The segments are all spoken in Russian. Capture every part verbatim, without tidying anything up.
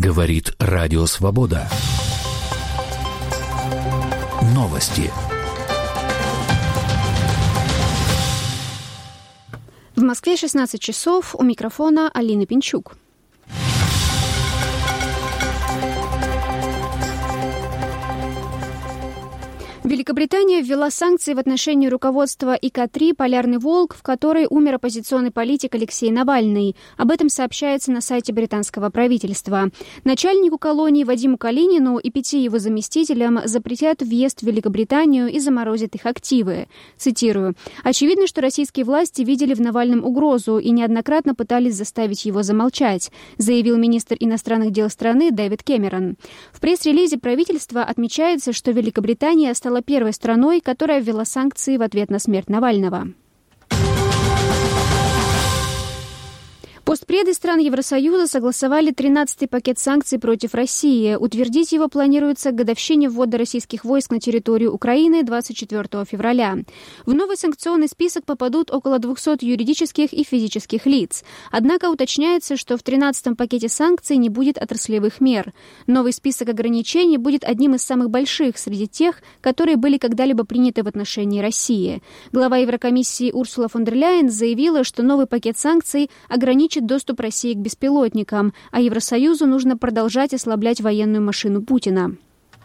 Говорит Радио Свобода. Новости. В Москве шестнадцать часов. У микрофона Алина Пинчук. Великобритания ввела санкции в отношении руководства И К три «Полярный волк», в которой умер оппозиционный политик Алексей Навальный. Об этом сообщается на сайте британского правительства. Начальнику колонии Вадиму Калинину и пяти его заместителям запретят въезд в Великобританию и заморозят их активы. Цитирую. «Очевидно, что российские власти видели в Навальном угрозу и неоднократно пытались заставить его замолчать», заявил министр иностранных дел страны Дэвид Кэмерон. В пресс-релизе правительства отмечается, что Великобритания стала первой страной, которая ввела санкции в ответ на смерть Навального. Постпреды стран Евросоюза согласовали тринадцатый пакет санкций против России. Утвердить его планируется к годовщине ввода российских войск на территорию Украины двадцать четвёртого февраля. В новый санкционный список попадут около двухсот юридических и физических лиц. Однако уточняется, что в тринадцатом пакете санкций не будет отраслевых мер. Новый список ограничений будет одним из самых больших среди тех, которые были когда-либо приняты в отношении России. Глава Еврокомиссии Урсула фон дер Ляйен заявила, что новый пакет санкций ограничит доступ России к беспилотникам, а Евросоюзу нужно продолжать ослаблять военную машину Путина.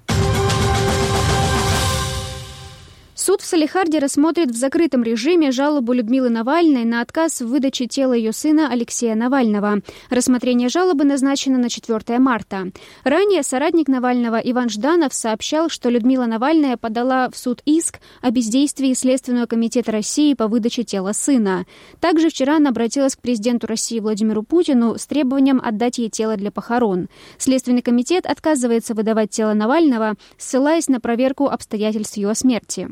Суд в Салехарде рассмотрит в закрытом режиме жалобу Людмилы Навальной на отказ в выдаче тела ее сына Алексея Навального. Рассмотрение жалобы назначено на четвёртое марта. Ранее соратник Навального Иван Жданов сообщал, что Людмила Навальная подала в суд иск о бездействии Следственного комитета России по выдаче тела сына. Также вчера она обратилась к президенту России Владимиру Путину с требованием отдать ей тело для похорон. Следственный комитет отказывается выдавать тело Навального, ссылаясь на проверку обстоятельств его смерти.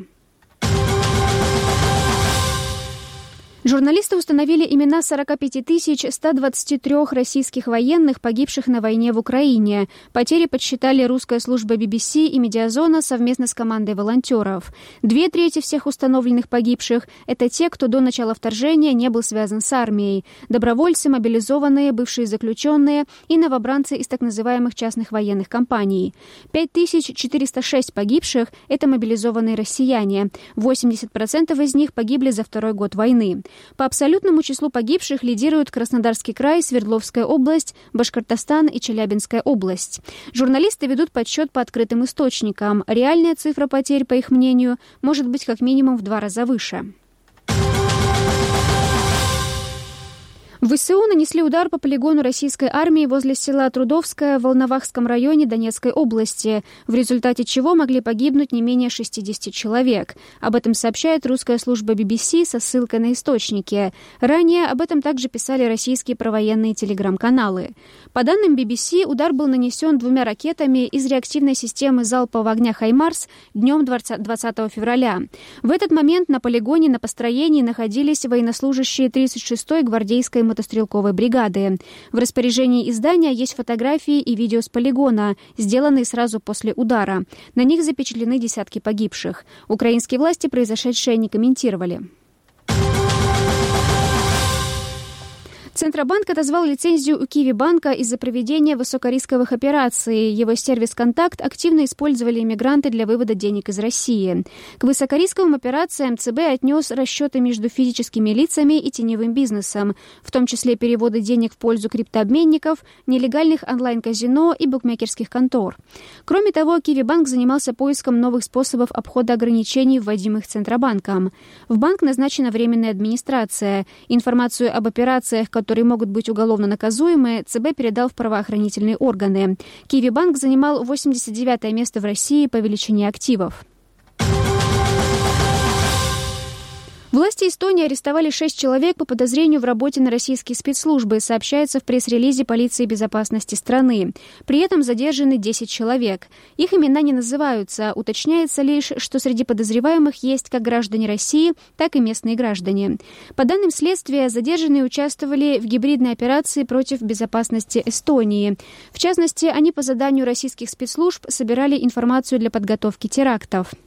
Журналисты установили имена сорок пять тысяч сто двадцать три российских военных, погибших на войне в Украине. Потери подсчитали русская служба Би Би Си и Медиазона совместно с командой волонтеров. Две трети всех установленных погибших – это те, кто до начала вторжения не был связан с армией. Добровольцы, мобилизованные, бывшие заключенные и новобранцы из так называемых частных военных компаний. пять тысяч четыреста шесть погибших – это мобилизованные россияне. восемьдесят процентов из них погибли за второй год войны. По абсолютному числу погибших лидируют Краснодарский край, Свердловская область, Башкортостан и Челябинская область. Журналисты ведут подсчет по открытым источникам. Реальная цифра потерь, по их мнению, может быть как минимум в два раза выше. В вэ эс у нанесли удар по полигону российской армии возле села Трудовское в Волновахском районе Донецкой области, в результате чего могли погибнуть не менее шестьдесят человек. Об этом сообщает русская служба Би Би Си со ссылкой на источники. Ранее об этом также писали российские провоенные телеграм-каналы. По данным Би Би Си, удар был нанесен двумя ракетами из реактивной системы залпового огня «Хаймарс» днем двадцатого февраля. В этот момент на полигоне на построении находились военнослужащие тридцать шестой гвардейской мотострелковой бригады. В распоряжении издания есть фотографии и видео с полигона, сделанные сразу после удара. На них запечатлены десятки погибших. Украинские власти произошедшее не комментировали. Центробанк отозвал лицензию у Киви-банка из-за проведения высокорисковых операций. Его сервис «Контакт» активно использовали иммигранты для вывода денег из России. К высокорисковым операциям ЦБ отнес расчеты между физическими лицами и теневым бизнесом, в том числе переводы денег в пользу криптообменников, нелегальных онлайн-казино и букмекерских контор. Кроме того, Киви-банк занимался поиском новых способов обхода ограничений, вводимых Центробанком. В банк назначена временная администрация. Информацию об операциях, которые которые могут быть уголовно наказуемы, ЦБ передал в правоохранительные органы. Киви-банк занимал восемьдесят девятое место в России по величине активов. Власти Эстонии арестовали шесть человек по подозрению в работе на российские спецслужбы, сообщается в пресс-релизе полиции безопасности страны. При этом задержаны десять человек. Их имена не называются. Уточняется лишь, что среди подозреваемых есть как граждане России, так и местные граждане. По данным следствия, задержанные участвовали в гибридной операции против безопасности Эстонии. В частности, они по заданию российских спецслужб собирали информацию для подготовки терактов.